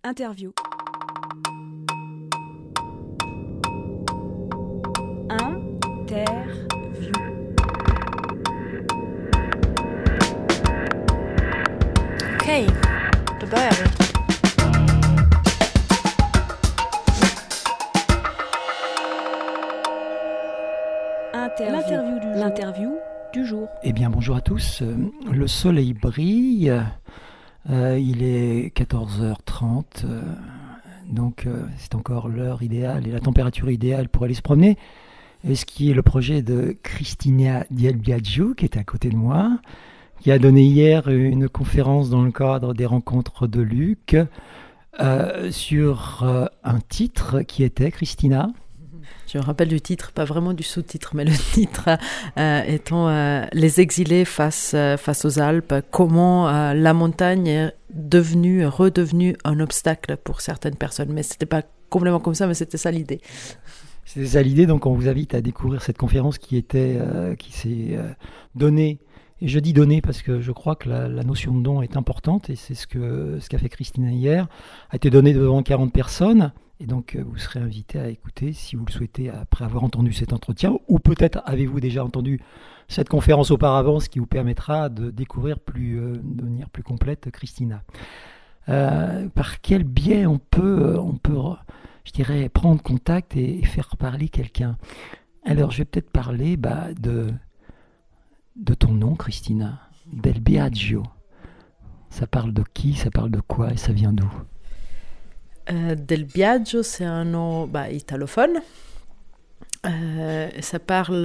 Interview. Interview. Okej, då börjar vi. L'interview du jour. Eh bien, bonjour à tous. Le soleil brille. Il est 14h30. Donc, c'est encore l'heure idéale et la température idéale pour aller se promener. Et ce qui est le projet de Cristina Del Biagio, qui est à côté de moi, qui a donné hier une conférence dans le cadre des rencontres de Luc sur un titre qui était, Cristina. Je me rappelle du titre, pas vraiment du sous-titre, mais le titre étant Les exilés face aux Alpes, comment la montagne est redevenue un obstacle pour certaines personnes. Mais c'était pas complètement comme ça, mais c'était ça l'idée. C'était ça l'idée, donc on vous invite à découvrir cette conférence qui s'est donnée. Et je dis donnée parce que je crois que la notion de don est importante, et c'est ce qu'a fait Cristina hier, a été donnée devant 40 personnes. Et donc, vous serez invité à écouter, si vous le souhaitez, après avoir entendu cet entretien, ou peut-être avez-vous déjà entendu cette conférence auparavant, ce qui vous permettra de découvrir de manière plus complète Cristina. Par quel biais on peut, je dirais, prendre contact et faire parler quelqu'un? Alors, je vais peut-être parler de ton nom, Cristina, Del Biagio. Ça parle de qui, ça parle de quoi et ça vient d'où? Del Biagio, c'est un nom italophone. Ça part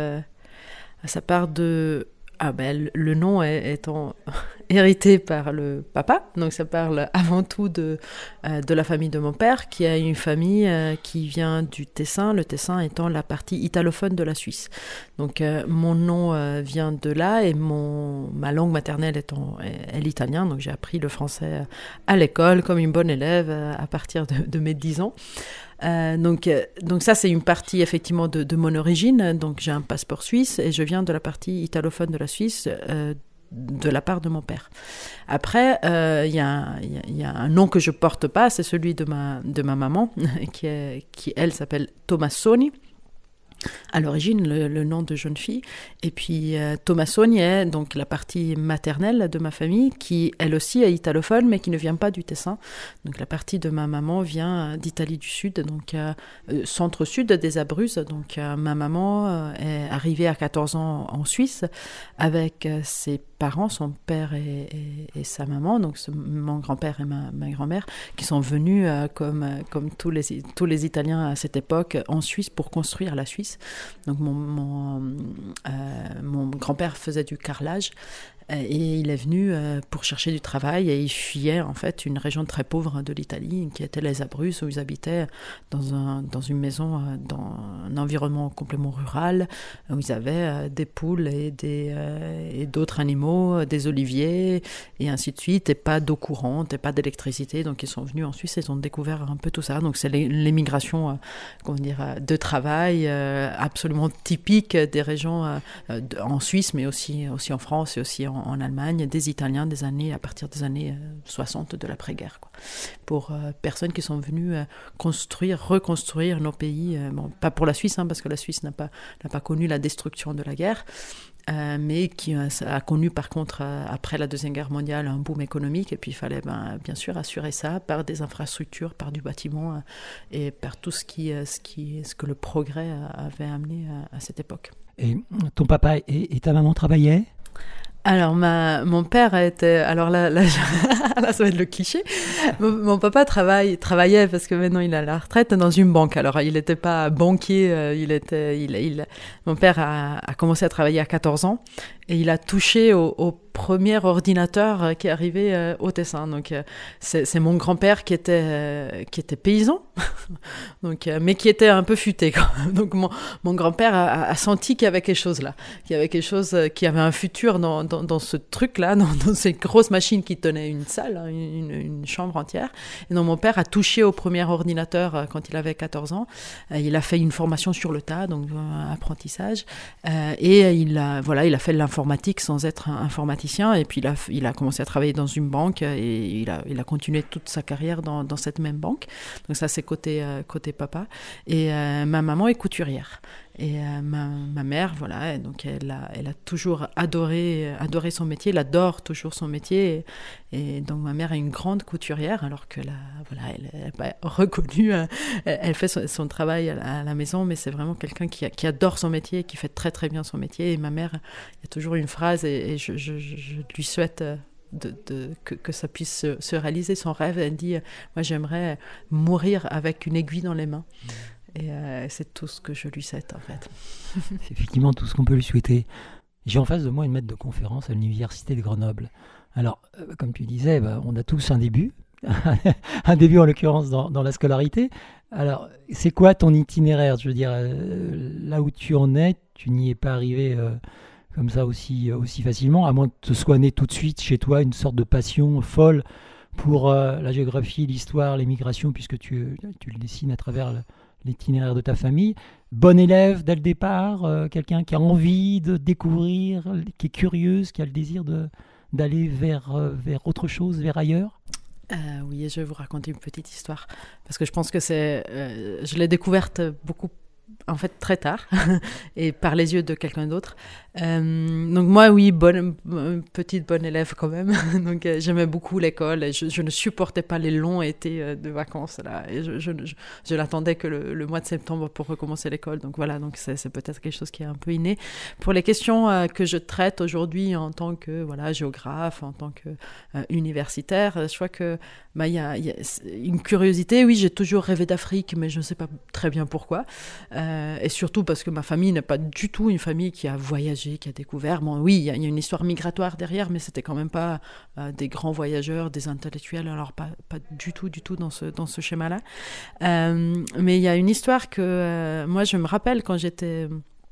de... le nom étant hérité par le papa, donc ça parle avant tout de la famille de mon père, qui a une famille qui vient du Tessin, le Tessin étant la partie italophone de la Suisse. Donc mon nom vient de là, et ma langue maternelle est l'italien, donc j'ai appris le français à l'école comme une bonne élève à partir de mes 10 ans. Donc ça, c'est une partie effectivement de mon origine. Donc j'ai un passeport suisse et je viens de la partie italophone de la Suisse, de la part de mon père. Après, il y a un nom que je porte pas, c'est celui de ma maman, qui elle s'appelle Tomassoni. À l'origine, le nom de jeune fille. Et puis, Tomassoni est donc la partie maternelle de ma famille, qui, elle aussi, est italophone, mais qui ne vient pas du Tessin. Donc, la partie de ma maman vient d'Italie du Sud, donc centre-sud des Abruzzes. Donc, ma maman est arrivée à 14 ans en Suisse avec ses parents, son père et sa maman, donc mon grand-père et ma grand-mère, qui sont venus, comme tous les Italiens à cette époque, en Suisse pour construire la Suisse. Donc mon grand-père faisait du carrelage, et il est venu pour chercher du travail, et il fuyait en fait une région très pauvre de l'Italie qui était les Abruzzes, où ils habitaient dans une maison dans un environnement complètement rural, où ils avaient des poules et d'autres animaux, des oliviers et ainsi de suite, et pas d'eau courante et pas d'électricité. Donc ils sont venus en Suisse et ils ont découvert un peu tout ça. Donc c'est l'émigration de travail absolument typique des régions en Suisse, mais aussi en France et aussi en Allemagne, des Italiens à partir des années 60 de l'après-guerre, pour personnes qui sont venues reconstruire nos pays, pas pour la Suisse, parce que la Suisse n'a pas connu la destruction de la guerre, mais qui a connu par contre après la Deuxième Guerre mondiale un boom économique, et puis il fallait bien sûr assurer ça par des infrastructures, par du bâtiment et par tout ce que le progrès avait amené à cette époque. Et ton papa et ta maman travaillaient? Alors, mon père était... Alors là, ça va être le cliché. Mon papa travaillait, parce que maintenant il est à la retraite, dans une banque. Alors, il n'était pas banquier, mon père a commencé à travailler à 14 ans, et il a touché au premier ordinateur qui est arrivé au Tessin. Donc, c'est mon grand-père qui était paysan, donc, mais qui était un peu futé, quoi. Donc, mon grand-père a senti qu'il y avait quelque chose là, qu'il y avait quelque chose, qui avait un futur dans ce truc-là, dans ces grosses machines qui tenaient une salle, une chambre entière. Et donc, mon père a touché au premier ordinateur quand il avait 14 ans. Il a fait une formation sur le tas, donc apprentissage, et il a fait de l'informatique informatique sans être un informaticien. Et puis il a commencé à travailler dans une banque et il a continué toute sa carrière dans cette même banque. Donc ça, c'est côté papa. Et ma maman est couturière. Et ma mère, voilà, donc elle a toujours adoré son métier, elle adore toujours son métier. Et donc ma mère est une grande couturière, alors que elle n'est pas reconnue. Elle fait son travail à la maison, mais c'est vraiment quelqu'un qui adore son métier, qui fait très très bien son métier. Et ma mère, il y a toujours une phrase, et je lui souhaite que ça puisse se réaliser, son rêve. Elle dit, moi j'aimerais mourir avec une aiguille dans les mains. Et c'est tout ce que je lui souhaite, en fait. C'est effectivement tout ce qu'on peut lui souhaiter. J'ai en face de moi une maître de conférence à l'université de Grenoble. Alors, comme tu disais, on a tous un début. Un début, en l'occurrence, dans la scolarité. Alors, c'est quoi ton itinéraire ? Je veux dire, là où tu en es, tu n'y es pas arrivé comme ça aussi facilement, à moins que ce soit né tout de suite chez toi une sorte de passion folle pour la géographie, l'histoire, les migrations, puisque tu le dessines à travers l'itinéraire de ta famille. Bon élève dès le départ, quelqu'un qui a envie de découvrir, qui est curieuse, qui a le désir d'aller vers autre chose, vers ailleurs. Oui, je vais vous raconter une petite histoire, parce que je pense que je l'ai découverte beaucoup, en fait, très tard, et par les yeux de quelqu'un d'autre. Donc moi, oui, petite bonne élève quand même. Donc j'aimais beaucoup l'école, et je ne supportais pas les longs étés de vacances là. Et je l'attendais que le mois de septembre pour recommencer l'école. Donc voilà, donc c'est peut-être quelque chose qui est un peu inné. Pour les questions que je traite aujourd'hui en tant que géographe, en tant que universitaire, je crois que il y a une curiosité. Oui, j'ai toujours rêvé d'Afrique, mais je ne sais pas très bien pourquoi. Et surtout parce que ma famille n'est pas du tout une famille qui a voyagé, qui a découvert. Bon, oui, il y a une histoire migratoire derrière, mais c'était quand même pas des grands voyageurs, des intellectuels, alors pas du tout dans ce schéma-là. Mais il y a une histoire que moi, je me rappelle quand j'étais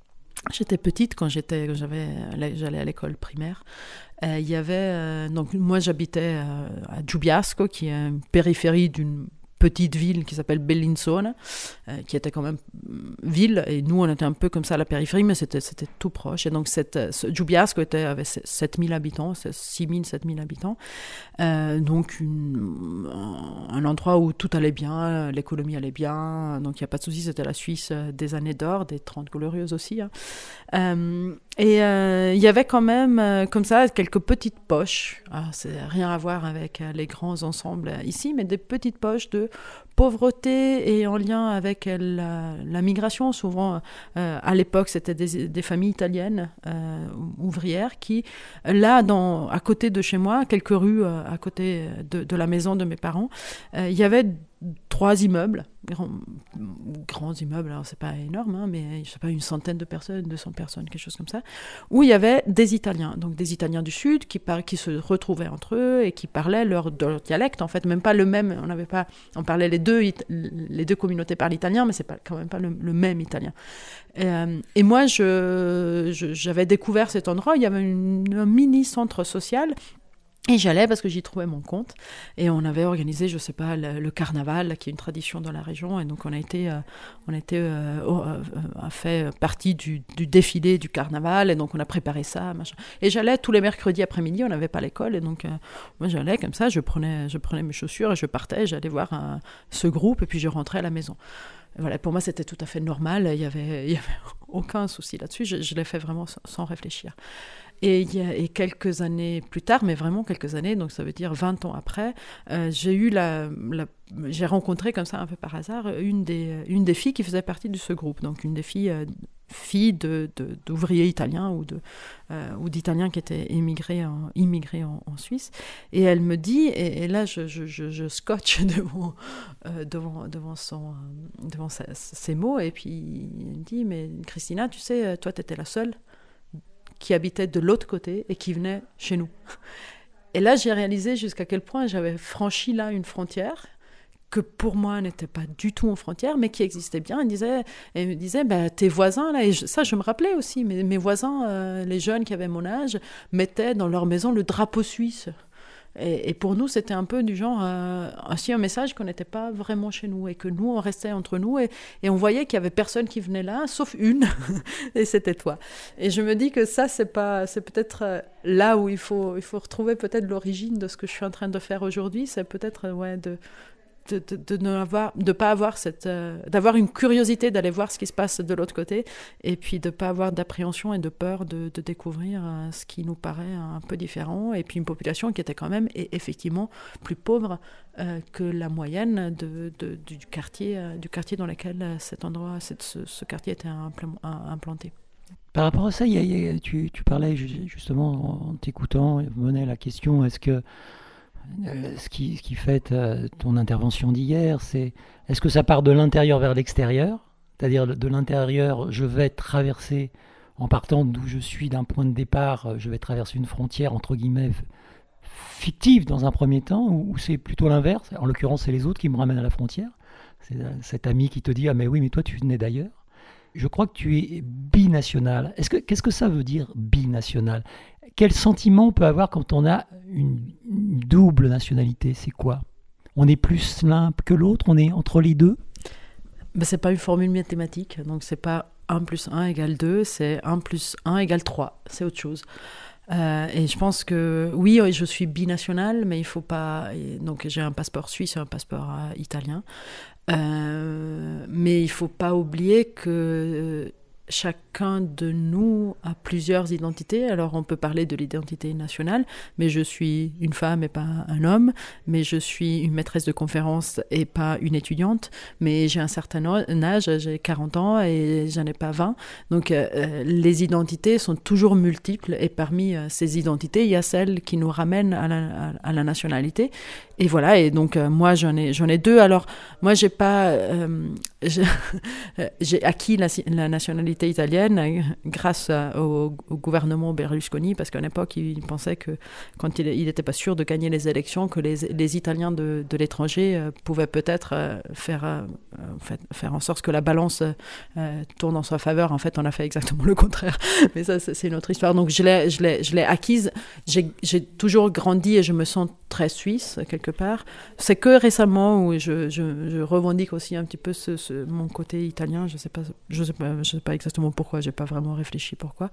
petite, j'allais à l'école primaire. Il y avait donc moi j'habitais à Giubiasco, qui est une périphérie d'une petite ville qui s'appelle Bellinzona, qui était quand même ville, et nous on était un peu comme ça à la périphérie, mais c'était tout proche. Et donc Giubiasco avait 7000 habitants, 6000, 7000 habitants, donc un endroit où tout allait bien, l'économie allait bien, donc il n'y a pas de souci, c'était la Suisse des années d'or, des 30 glorieuses aussi, hein. Et il y avait quand même comme ça quelques petites poches. Alors, c'est rien à voir avec les grands ensembles ici, mais des petites poches de pauvreté et en lien avec la migration. Souvent, à l'époque, c'était des familles italiennes ouvrières qui, là, à côté de chez moi, quelques rues à côté de la maison de mes parents, il y avait 3 immeubles, grands immeubles, alors c'est pas énorme, hein, mais je sais pas, une centaine de personnes, 200 personnes, quelque chose comme ça, où il y avait des Italiens, donc des Italiens du Sud qui se retrouvaient entre eux et qui parlaient leur dialecte, en fait, même pas le même, on parlait les deux communautés parlent italien, mais c'est quand même pas le même italien. Et moi, j'avais découvert cet endroit, il y avait un mini centre social. Et j'allais parce que j'y trouvais mon compte. Et on avait organisé, je sais pas, le carnaval, qui est une tradition dans la région. Et donc on a fait partie du défilé du carnaval. Et donc on a préparé ça, machin. Et j'allais tous les mercredis après-midi, on n'avait pas l'école. Et donc moi j'allais comme ça, je prenais mes chaussures et je partais. J'allais voir ce groupe et puis je rentrais à la maison. Et voilà, pour moi c'était tout à fait normal. Il y avait aucun souci là-dessus. Je l'ai fait vraiment sans réfléchir. Et quelques années plus tard, mais vraiment quelques années, donc ça veut dire 20 ans après, j'ai rencontré comme ça un peu par hasard une des filles qui faisait partie de ce groupe, donc une des filles d'ouvriers italiens ou d'Italiens qui étaient immigrés en Suisse. Et elle me dit, et là je scotche devant ses mots, et puis elle me dit, mais Christina, tu sais, toi t'étais la seule qui habitait de l'autre côté et qui venait chez nous. Et là, j'ai réalisé jusqu'à quel point j'avais franchi là une frontière que pour moi n'était pas du tout une frontière, mais qui existait bien. Elle me disait, tes voisins, là, et ça je me rappelais aussi, mes voisins, les jeunes qui avaient mon âge, mettaient dans leur maison le drapeau suisse. Et pour nous, c'était un peu du genre, aussi un message qu'on n'était pas vraiment chez nous et que nous, on restait entre nous et on voyait qu'il y avait personne qui venait là, sauf une, et c'était toi. Et je me dis que ça, c'est peut-être là où il faut retrouver peut-être l'origine de ce que je suis en train de faire aujourd'hui. C'est peut-être de pas avoir d'avoir une curiosité d'aller voir ce qui se passe de l'autre côté et puis de pas avoir d'appréhension et de peur de découvrir ce qui nous paraît un peu différent et puis une population qui était quand même effectivement plus pauvre que la moyenne du quartier dans lequel ce quartier était implanté. Par rapport à ça, tu parlais justement en t'écoutant, venait la question, est-ce que ce qui fait ton intervention d'hier, c'est est-ce que ça part de l'intérieur vers l'extérieur, c'est-à-dire de l'intérieur, je vais traverser, en partant d'où je suis d'un point de départ, je vais traverser une frontière entre guillemets fictive dans un premier temps, ou c'est plutôt l'inverse, en l'occurrence c'est les autres qui me ramènent à la frontière, c'est cet ami qui te dit ah mais oui mais toi tu venais d'ailleurs. Je crois que tu es binational. Qu'est-ce que ça veut dire binational? Quel sentiment on peut avoir quand on a une double nationalité? C'est quoi? On est plus l'un que l'autre? On est entre les deux? C'est pas une formule mathématique, donc c'est pas 1 + 1 = 2, c'est 1 + 1 = 3, c'est autre chose. Et je pense que oui, je suis binationale, mais il faut pas. Donc j'ai un passeport suisse et un passeport italien. Mais il ne faut pas oublier que chacun de nous a plusieurs identités. Alors on peut parler de l'identité nationale, mais je suis une femme et pas un homme, mais je suis une maîtresse de conférence et pas une étudiante, mais j'ai un certain âge, j'ai 40 ans et j'en ai pas 20. Donc les identités sont toujours multiples et parmi ces identités, il y a celles qui nous ramènent à la nationalité. Et voilà, et donc moi j'en ai deux. Alors moi j'ai acquis la nationalité italienne grâce au gouvernement Berlusconi, parce qu'à l'époque il pensait que quand il n'était pas sûr de gagner les élections, que les Italiens de l'étranger pouvaient peut-être faire en sorte que la balance tourne en sa faveur. En fait on a fait exactement le contraire, mais ça c'est une autre histoire. Donc je l'ai acquise, j'ai toujours grandi et je me sens très suisse quelque part. C'est que récemment où je revendique aussi un petit peu mon côté italien. Je sais pas exactement pourquoi, j'ai pas vraiment réfléchi pourquoi.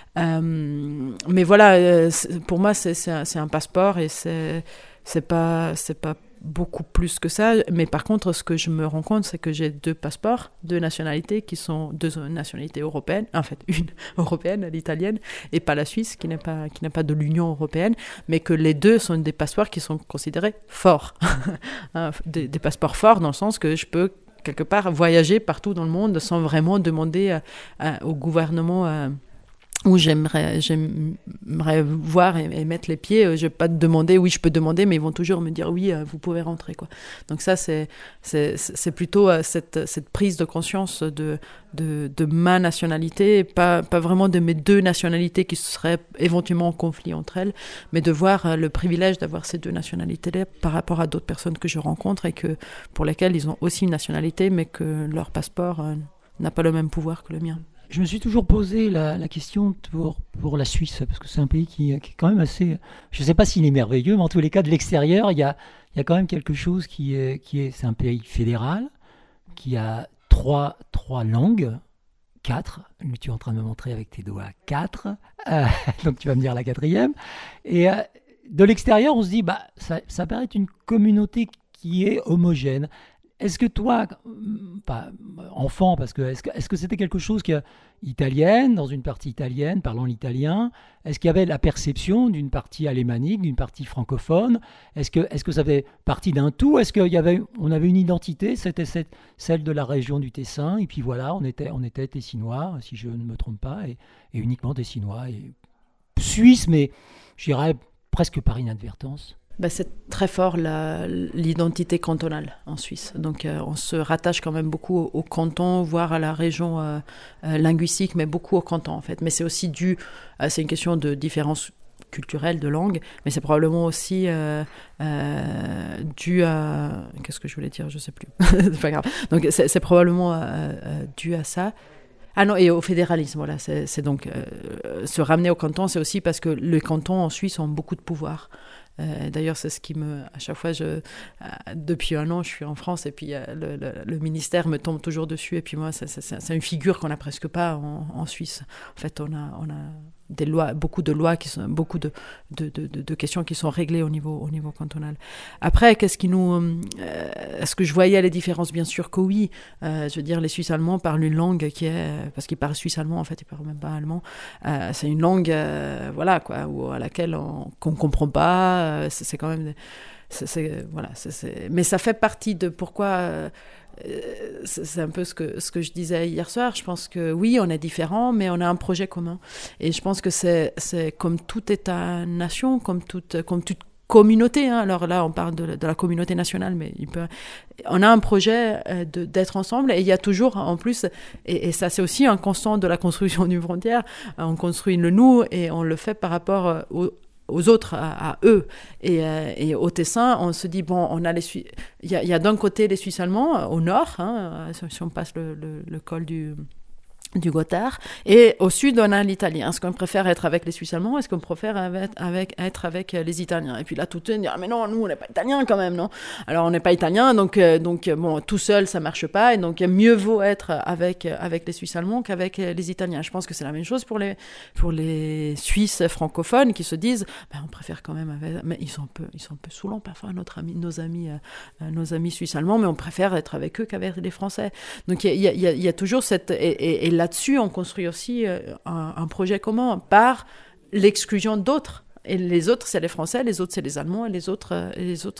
Mais voilà, pour moi c'est un passeport et c'est pas beaucoup plus que ça, mais par contre ce que je me rends compte, c'est que j'ai 2 passeports, 2 nationalités qui sont 2 nationalités européennes, en fait une européenne, l'italienne, et pas la Suisse qui n'est pas de l'Union européenne, mais que les 2 sont des passeports qui sont considérés forts, des passeports forts dans le sens que je peux quelque part voyager partout dans le monde sans vraiment demander au gouvernement où j'aimerais voir et mettre les pieds. Je vais pas te demander, oui je peux demander, mais ils vont toujours me dire oui, vous pouvez rentrer quoi. Donc ça c'est plutôt cette prise de conscience de ma nationalité, pas vraiment de mes 2 nationalités qui seraient éventuellement en conflit entre elles, mais de voir le privilège d'avoir ces 2 nationalités-là par rapport à d'autres personnes que je rencontre et que pour lesquelles ils ont aussi une nationalité, mais que leur passeport n'a pas le même pouvoir que le mien. Je me suis toujours posé la question pour la Suisse, parce que c'est un pays qui est quand même assez... Je ne sais pas s'il est merveilleux, mais en tous les cas, de l'extérieur, il y a quand même quelque chose qui est... C'est un pays fédéral, qui a 3 langues, 4. Tu es en train de me montrer avec tes doigts 4. Donc tu vas me dire la 4e. Et de l'extérieur, on se dit, ça paraît être une communauté qui est homogène. Est-ce que toi, pas enfant, parce que est-ce que c'était quelque chose italienne, dans une partie italienne, parlant l'italien, est-ce qu'il y avait la perception d'une partie alémanique, d'une partie francophone? Est-ce que ça fait partie d'un tout? Est-ce qu'on avait une identité? C'était celle de la région du Tessin, et puis voilà, on était Tessinois, si je ne me trompe pas, et uniquement Tessinois, et suisse, mais je dirais presque par inadvertance. C'est très fort l'identité cantonale en Suisse. Donc on se rattache quand même beaucoup au canton, voire à la région linguistique, mais beaucoup au canton en fait. Mais c'est aussi c'est une question de différence culturelle, de langue, mais c'est probablement aussi dû à... Qu'est-ce que je voulais dire? Je ne sais plus. C'est pas grave. Donc c'est probablement dû à ça. Ah non, et au fédéralisme, voilà. C'est donc se ramener au canton, c'est aussi parce que les cantons en Suisse ont beaucoup de pouvoir. D'ailleurs, c'est ce qui à chaque fois, depuis 1 an, je suis en France et puis le ministère me tombe toujours dessus. Et puis moi, c'est une figure qu'on n'a presque pas en Suisse. En fait, on a des lois, beaucoup de lois beaucoup de questions qui sont réglées au niveau cantonal. Après, est-ce que je voyais les différences? Bien sûr que oui. Je veux dire, les Suisses allemands parlent une langue parce qu'ils parlent suisse-allemand, en fait, ils parlent même pas allemand. C'est une langue, voilà, quoi, à laquelle qu'on comprend pas. C'est quand même, voilà. Mais ça fait partie de pourquoi. C'est un peu ce que je disais hier soir. Je pense que oui, on est différents, mais on a un projet commun. Et je pense que c'est comme tout État-nation, comme toute communauté. Hein. Alors là, on parle de la communauté nationale, mais on a un projet d'être ensemble. Et il y a toujours, en plus, et ça c'est aussi un constant de la construction d'une frontière, on construit le nous et on le fait par rapport aux autres, à eux. Et au Tessin, on se dit, bon, on a il y a d'un côté les Suisses allemands, au nord, hein, si on passe le col du Gothard, et au sud on a l'italien. Est-ce qu'on préfère être avec les Suisses allemands, est-ce qu'on préfère être avec les Italiens? Et puis là tout le monde dit mais non, nous on n'est pas italiens quand même, non? Alors on n'est pas italiens, donc bon, tout seul ça marche pas, et donc mieux vaut être avec les Suisses allemands qu'avec les Italiens. Je pense que c'est la même chose pour les Suisses francophones qui se disent on préfère quand même mais ils sont un peu saoulants parfois, nos amis suisses allemands, mais on préfère être avec eux qu'avec les Français. Donc il y a toujours cette et là-dessus, on construit aussi un projet commun par l'exclusion d'autres. Et les autres, c'est les Français, les autres, c'est les Allemands, et les autres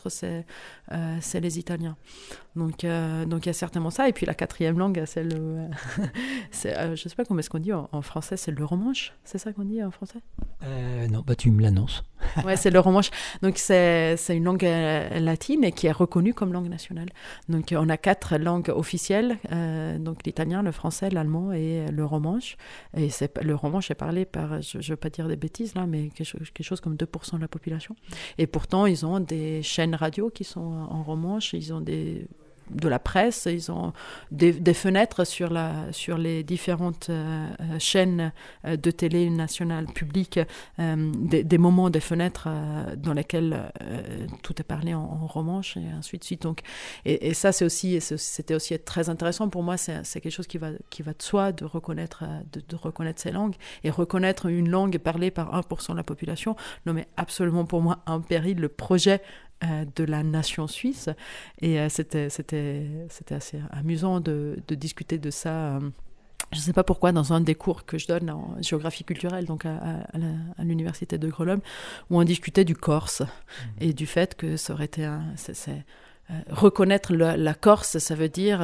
c'est les Italiens. Donc, il y a certainement ça. Et puis la 4e langue, c'est je ne sais pas comment est-ce qu'on dit en français, c'est le romanche. C'est ça qu'on dit en français? Non, tu me l'annonces. Ouais, c'est le romanche. Donc, c'est une langue latine et qui est reconnue comme langue nationale. Donc, on a 4 langues officielles. Donc, l'italien, le français, l'allemand et le romanche. Et le romanche est parlé par, je ne veux pas dire des bêtises là, mais quelque chose comme 2% de la population. Et pourtant, ils ont des chaînes radio qui sont en romanche. Ils ont de la presse, ils ont des fenêtres sur les différentes chaînes de télé nationale publique, des moments, des fenêtres dans lesquels tout est parlé en romanche et ainsi de suite. Donc, et ça c'était aussi très intéressant pour moi. C'est quelque chose qui va de soi de reconnaître ces langues, et reconnaître une langue parlée par 1% de la population. Non, mais absolument pour moi un péril, le projet de la nation suisse. Et c'était assez amusant de discuter de ça. Je ne sais pas pourquoi, dans un des cours que je donne en géographie culturelle, donc à l'université de Grenoble, où on discutait du Corse et du fait que ça aurait été reconnaître la Corse, ça veut dire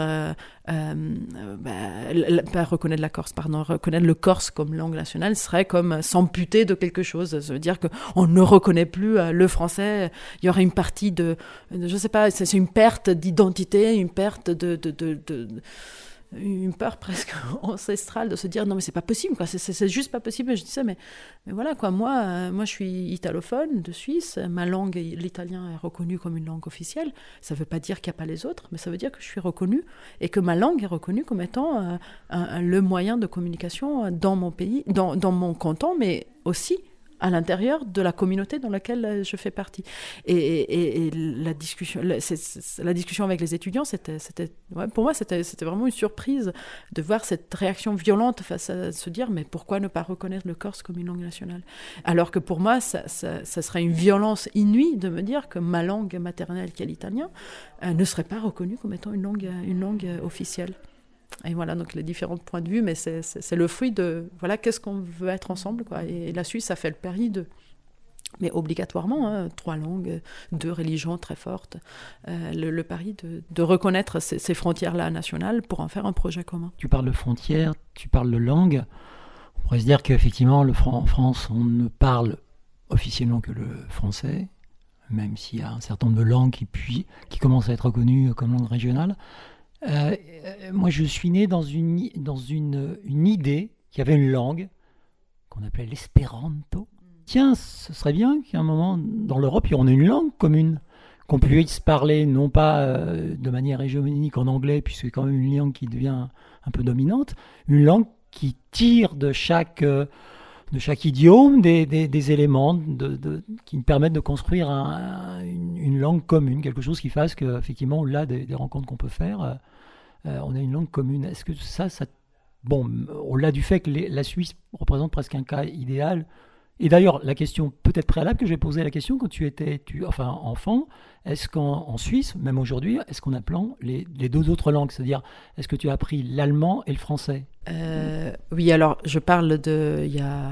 pas reconnaître la Corse, pardon, reconnaître le corse comme langue nationale serait comme s'amputer de quelque chose. Ça veut dire qu'on ne reconnaît plus le français. Il y aurait une partie je sais pas, c'est une perte d'identité, une perte une peur presque ancestrale de se dire non mais c'est pas possible, quoi, c'est juste pas possible. Et je dis ça, mais voilà, quoi, moi je suis italophone de Suisse, ma langue, l'italien, est reconnue comme une langue officielle. Ça veut pas dire qu'il n'y a pas les autres, mais ça veut dire que je suis reconnue et que ma langue est reconnue comme étant le moyen de communication dans mon pays, dans mon canton, mais aussi à l'intérieur de la communauté dans laquelle je fais partie. Et la discussion avec les étudiants, pour moi, c'était vraiment une surprise de voir cette réaction violente face à se dire, mais pourquoi ne pas reconnaître le corse comme une langue nationale? Alors que pour moi, ça serait une violence inouïe de me dire que ma langue maternelle, qui est l'italien, ne serait pas reconnue comme étant une langue officielle. Et voilà, donc les différents points de vue, mais c'est le fruit de, voilà, qu'est-ce qu'on veut être ensemble, quoi. Et la Suisse a fait le pari mais obligatoirement, 3 langues, 2 religions très fortes, le pari de reconnaître ces frontières-là nationales pour en faire un projet commun. Tu parles de frontières, tu parles de langue. On pourrait se dire qu'effectivement, en France, on ne parle officiellement que le français, même s'il y a un certain nombre de langues qui commencent à être reconnues comme langue régionale. Moi, je suis né dans une idée qu'il y avait une langue qu'on appelait l'espéranto. Tiens, ce serait bien qu'à un moment, dans l'Europe, on ait une langue commune, qu'on puisse parler, non pas de manière hégémonique en anglais, puisque c'est quand même une langue qui devient un peu dominante, une langue qui tire de chaque chaque idiome des éléments qui me permettent de construire une langue commune, quelque chose qui fasse qu'effectivement, au-delà des rencontres qu'on peut faire, on a une langue commune. Est-ce que ça bon, au-delà du fait que la Suisse représente presque un cas idéal, et d'ailleurs, la question peut-être préalable que j'ai posée la question quand tu étais enfant, est-ce qu'en Suisse, même aujourd'hui, est-ce qu'on apprend les deux autres langues? C'est-à-dire, est-ce que tu as appris l'allemand et le français? Oui, alors je parle il y a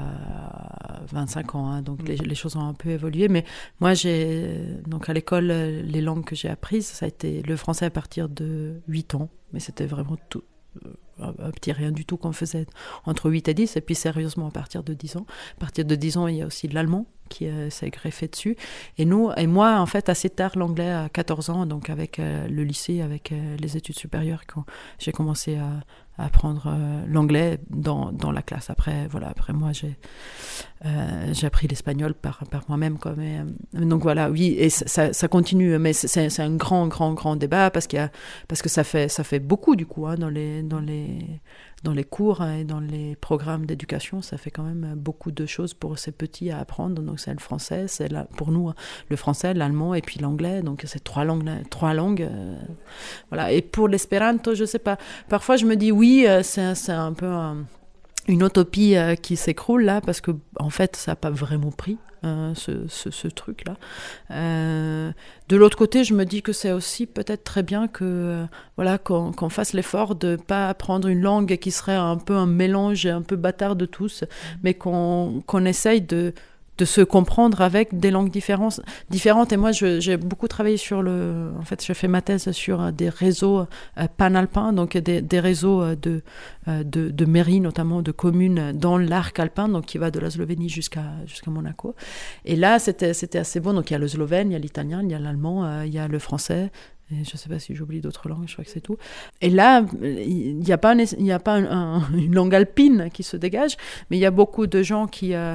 25 ans, hein, donc les choses ont un peu évolué, mais moi donc à l'école, les langues que j'ai apprises, ça a été le français à partir de 8 ans, mais c'était vraiment tout. Un petit rien du tout qu'on faisait entre 8 et 10, et puis sérieusement à partir de 10 ans. À partir de 10 ans, il y a aussi de l'allemand qui s'est greffé dessus. Et moi, en fait, assez tard, l'anglais à 14 ans, donc avec le lycée, avec les études supérieures, quand j'ai commencé à apprendre l'anglais dans la classe. Après moi, j'ai appris l'espagnol par moi-même, quoi. Donc voilà, oui, et ça continue, mais c'est un grand débat parce que ça fait beaucoup du coup, hein, dans les cours et dans les programmes d'éducation, ça fait quand même beaucoup de choses pour ces petits à apprendre. Donc c'est le français, pour nous le français, l'allemand et puis l'anglais. Donc c'est trois langues. Voilà. Et pour l'espéranto, je sais pas. Parfois je me dis oui, c'est un peu une utopie qui s'écroule là, parce que en fait ça n'a pas vraiment pris. Ce truc-là. De l'autre côté, je me dis que c'est aussi peut-être très bien que qu'on fasse l'effort de pas apprendre une langue qui serait un peu un mélange, un peu bâtard de tous, mais qu'on essaye de se comprendre avec des langues différentes. Et moi, j'ai beaucoup travaillé en fait, je fais ma thèse sur des réseaux panalpins, donc des réseaux de mairies, notamment de communes dans l'arc alpin, donc qui va de la Slovénie jusqu'à Monaco. Et là, c'était assez bon. Donc il y a le slovène, il y a l'italien, il y a l'allemand, il y a le français. Et je ne sais pas si j'oublie d'autres langues, je crois que c'est tout. Et là, il n'y a pas une langue alpine qui se dégage, mais il y a beaucoup de gens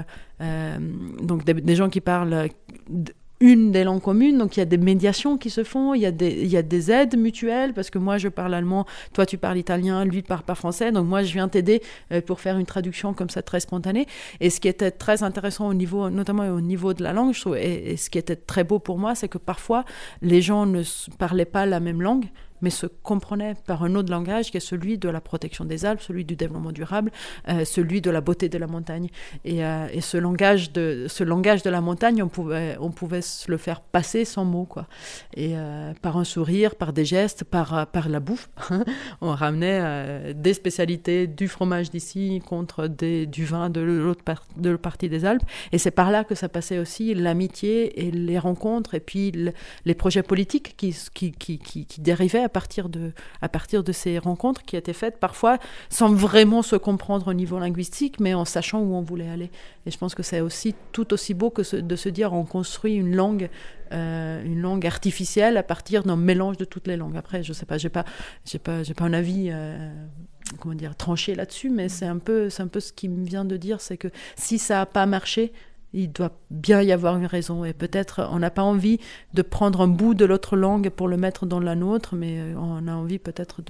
donc des gens qui parlent une des langues communes, donc il y a des médiations qui se font, il y a des aides mutuelles, parce que moi je parle allemand, toi tu parles italien, lui ne parle pas français, donc moi je viens t'aider pour faire une traduction comme ça très spontanée. Et ce qui était très intéressant notamment au niveau de la langue, je trouve, et ce qui était très beau pour moi, c'est que parfois les gens ne parlaient pas la même langue, mais se comprenaient par un autre langage qui est celui de la protection des Alpes, celui du développement durable, celui de la beauté de la montagne. Et ce langage de la montagne, on pouvait se le faire passer sans mots, quoi. Et par un sourire, par des gestes, par la bouffe. On ramenait des spécialités du fromage d'ici contre du vin de l'autre partie des Alpes. Et c'est par là que ça passait aussi l'amitié et les rencontres, et puis les projets politiques qui dérivaient à partir de ces rencontres qui étaient faites parfois sans vraiment se comprendre au niveau linguistique, mais en sachant où on voulait aller. Et je pense que c'est aussi tout aussi beau que de se dire on construit une langue artificielle à partir d'un mélange de toutes les langues. Après, je sais pas, j'ai pas un avis tranché là-dessus, mais c'est un peu ce qui me vient de dire, c'est que si ça a pas marché, il doit bien y avoir une raison, et peut-être on n'a pas envie de prendre un bout de l'autre langue pour le mettre dans la nôtre, mais on a envie peut-être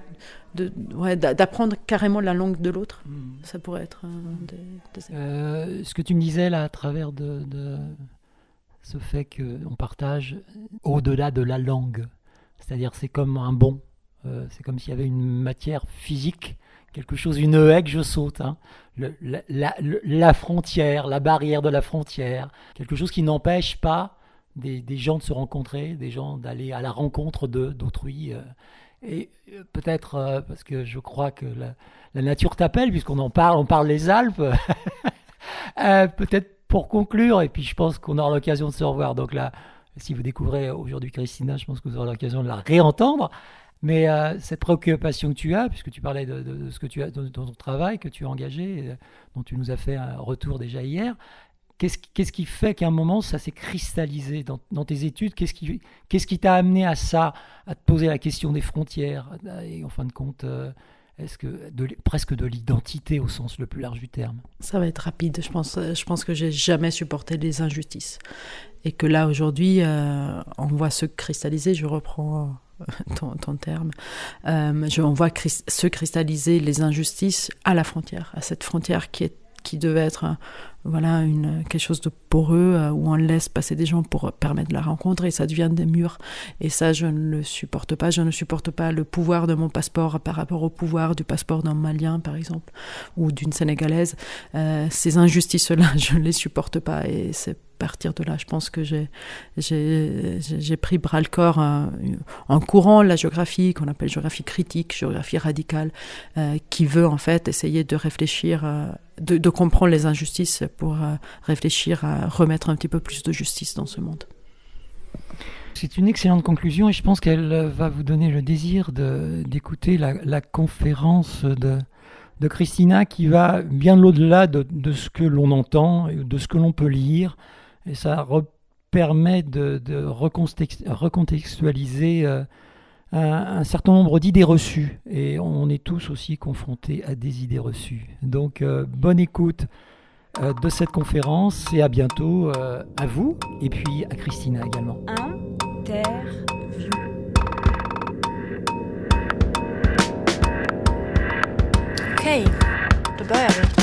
d'apprendre carrément la langue de l'autre. Ça pourrait être ce que tu me disais là à travers de ce fait qu'on partage au-delà de la langue, c'est-à-dire c'est comme un bond, c'est comme s'il y avait une matière physique, quelque chose, une haie que je saute, hein. La frontière, la barrière de la frontière, quelque chose qui n'empêche pas des gens de se rencontrer, des gens d'aller à la rencontre d'autrui. Et peut-être, parce que je crois que la nature t'appelle, puisqu'on on parle des Alpes, peut-être pour conclure, et puis je pense qu'on aura l'occasion de se revoir. Donc là, si vous découvrez aujourd'hui Christina, je pense que vous aurez l'occasion de la réentendre. Mais cette préoccupation que tu as, puisque tu parlais de ce que tu as dans ton travail, que tu as engagé, dont tu nous as fait un retour déjà hier, qu'est-ce qui fait qu'à un moment ça s'est cristallisé dans tes études? Qu'est-ce qui t'a amené à ça, à te poser la question des frontières, et en fin de compte, est-ce que presque de l'identité au sens le plus large du terme? Ça va être rapide. Je pense que j'ai jamais supporté les injustices, et que là aujourd'hui, on voit se cristalliser. Je reprends ton terme. On voit se cristalliser les injustices à la frontière, à cette frontière qui est qui devait être quelque chose de poreux où on laisse passer des gens pour permettre la rencontre et ça devient des murs. Et ça, je ne le supporte pas. Je ne supporte pas le pouvoir de mon passeport par rapport au pouvoir du passeport d'un Malien, par exemple, ou d'une Sénégalaise. Ces injustices-là, je ne les supporte pas. Et c'est à partir de là, je pense que j'ai pris bras-le-corps en courant la géographie, qu'on appelle géographie critique, géographie radicale, qui veut en fait essayer de réfléchir, de comprendre les injustices pour réfléchir à remettre un petit peu plus de justice dans ce monde. C'est une excellente conclusion et je pense qu'elle va vous donner le désir d'écouter la conférence de Christina qui va bien au-delà de ce que l'on entend, de ce que l'on peut lire. Et ça permet de recontextualiser un certain nombre d'idées reçues. Et on est tous aussi confrontés à des idées reçues. Donc, bonne écoute de cette conférence et à bientôt à vous et puis à Christina également. Interview. Okej, då börjar vi.